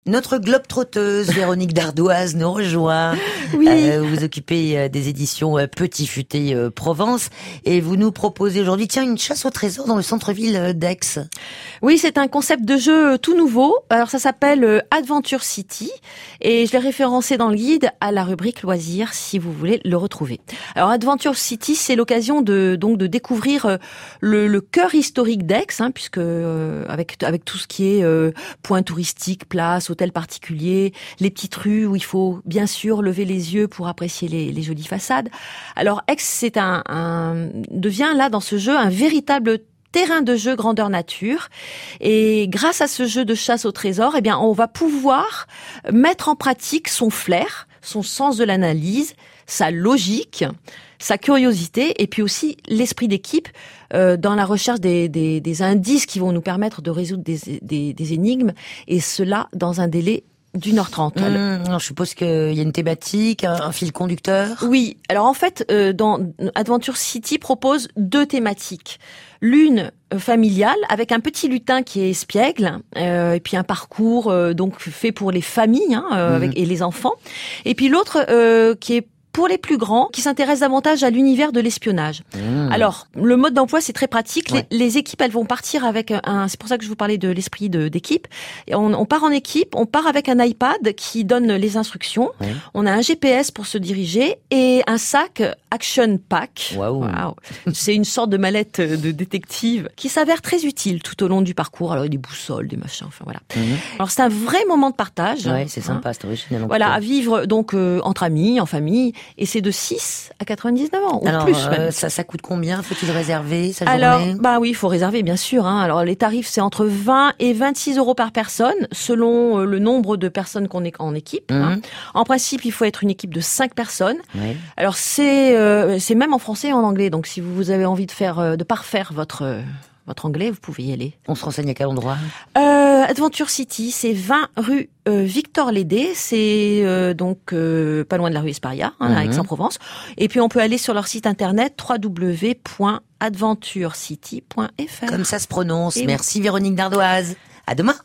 Notre globe-trotteuse Véronique Dardoise nous rejoint. Oui. Vous vous occupez des éditions Petit Futé Provence et vous nous proposez aujourd'hui une chasse au trésor dans le centre-ville d'Aix. Oui, c'est un concept de jeu tout nouveau. Alors ça s'appelle Adventure City et je l'ai référencé dans le guide à la rubrique loisirs si vous voulez le retrouver. Alors Adventure City, c'est l'occasion de découvrir le cœur historique d'Aix, puisque avec tout ce qui est points touristiques, places, hôtels particuliers, les petites rues où il faut bien sûr lever les yeux pour apprécier les jolies façades. Alors Aix, devient là dans ce jeu un véritable terrain de jeu grandeur nature, et grâce à ce jeu de chasse au trésor, on va pouvoir mettre en pratique son flair, son sens de l'analyse, sa logique, sa curiosité et puis aussi l'esprit d'équipe dans la recherche des indices qui vont nous permettre de résoudre des énigmes, et cela dans un délai d'1h30. Je suppose qu'il y a une thématique, un fil conducteur. Oui, alors en fait, dans Adventure City propose 2 thématiques. L'une familiale, avec un petit lutin qui est espiègle, et puis un parcours donc fait pour les familles et les enfants. Et puis l'autre qui est pour les plus grands, qui s'intéressent davantage à l'univers de l'espionnage. Alors, le mode d'emploi, c'est très pratique. Ouais. Les équipes, elles vont partir avec c'est pour ça que je vous parlais de l'esprit d'équipe. Et on part en équipe, on part avec un iPad qui donne les instructions. Ouais. On a un GPS pour se diriger et un sac Action Pack. Waouh. C'est une sorte de mallette de détective qui s'avère très utile tout au long du parcours. Alors, il y a des boussoles, des machins, enfin voilà. Alors, c'est un vrai moment de partage. Ouais, c'est sympa, c'est original. Voilà, à vivre donc entre amis, en famille, et c'est de 6 à 99 ans, ou Alors, plus même. ça coûte combien? Faut-il réserver sa Alors, journée? oui, il faut réserver, bien sûr. Alors, les tarifs, c'est entre 20 et 26 euros par personne, selon le nombre de personnes qu'on est en équipe. En principe, il faut être une équipe de 5 personnes. Ouais. Alors, c'est même en français et en anglais. Donc, si vous avez envie de parfaire votre anglais, vous pouvez y aller. On se renseigne à quel endroit? Adventure City, c'est 20 rue Victor Lédé, c'est pas loin de la rue Esparia, à Aix-en-Provence. Et puis on peut aller sur leur site internet www.adventurecity.fr. Comme ça se prononce. Et Merci Véronique Dardoise. À demain.